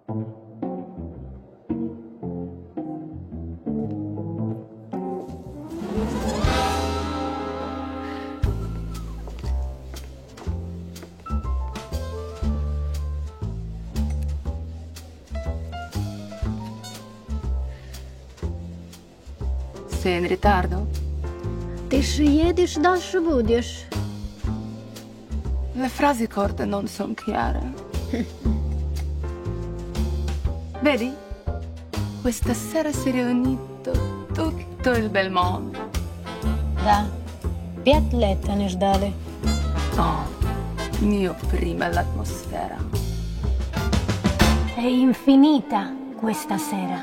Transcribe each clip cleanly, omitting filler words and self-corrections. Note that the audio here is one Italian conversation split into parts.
Sei in ritardo? Ты ж едешь, дальше будешь. Le frasi corte non sono chiare. Vedi? Questa sera si è riunito tutto il bel mondo. Да. 5 лет они ждали. Oh, mio prima l'atmosfera. È infinita questa sera.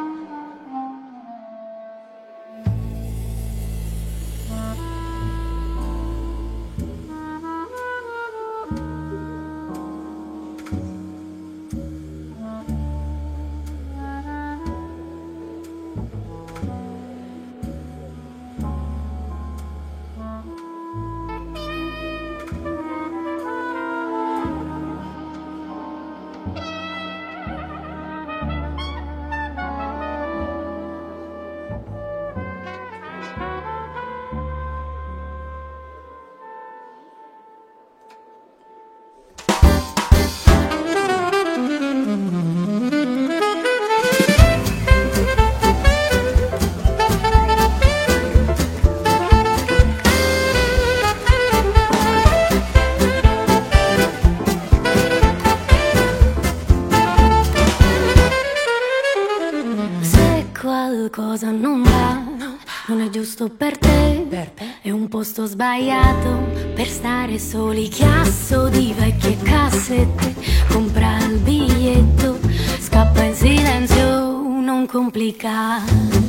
Qualcosa non va, non è giusto per te, è un posto sbagliato per stare soli. Chiasso di vecchie cassette, compra il biglietto, scappa in silenzio, non complicare.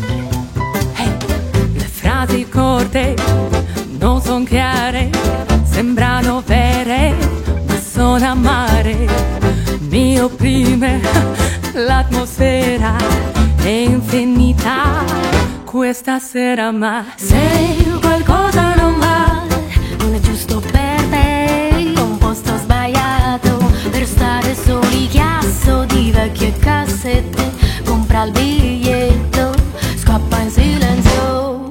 Le frasi corte non sono chiare, sembrano vere, ma sono amare. Mi opprime l'atmosfera, è infinita questa sera, ma se qualcosa non va, non è giusto per te, è un posto sbagliato per stare soli. Chiasso di vecchie cassette, compra il biglietto, scappa in silenzio,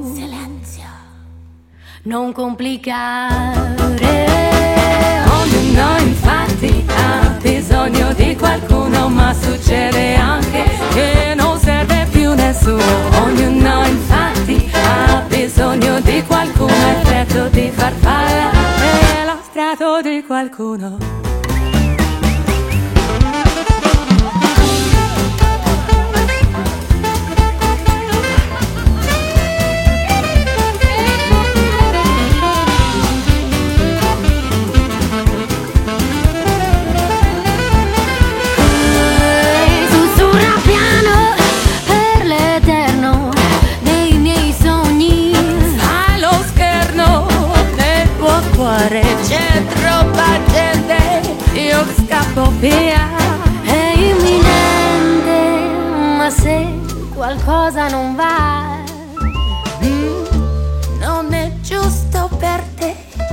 non complicare. Ognuno infatti ha bisogno di qualcuno, ma succede anche che non serve più nessuno. Ognuno infatti ha bisogno di qualcuno, effetto di farfalla è lo strato di qualcuno. C'è troppa gente, io scappo via. È imminente, ma se qualcosa non va, non è giusto per te,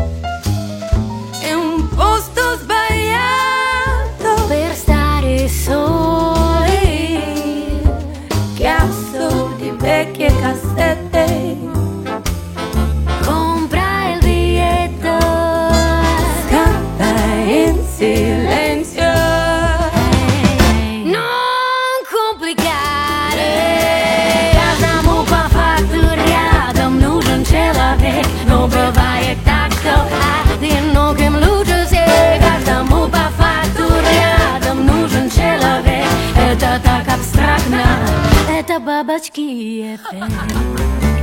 è un posto sbagliato per stare soli. Chiasso di vecchie cassette, silenzio, non complicare. Каждому по факту рядом нужен человек, но бывает так, что одиноким лучше всех. Каждому по факту рядом нужен человек. Это так абстрактно, это бабочки эффект.